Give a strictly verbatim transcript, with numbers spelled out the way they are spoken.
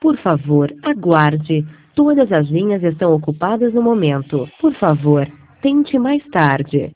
Por favor, aguarde. Todas as linhas estão ocupadas no momento. Por favor, tente mais tarde.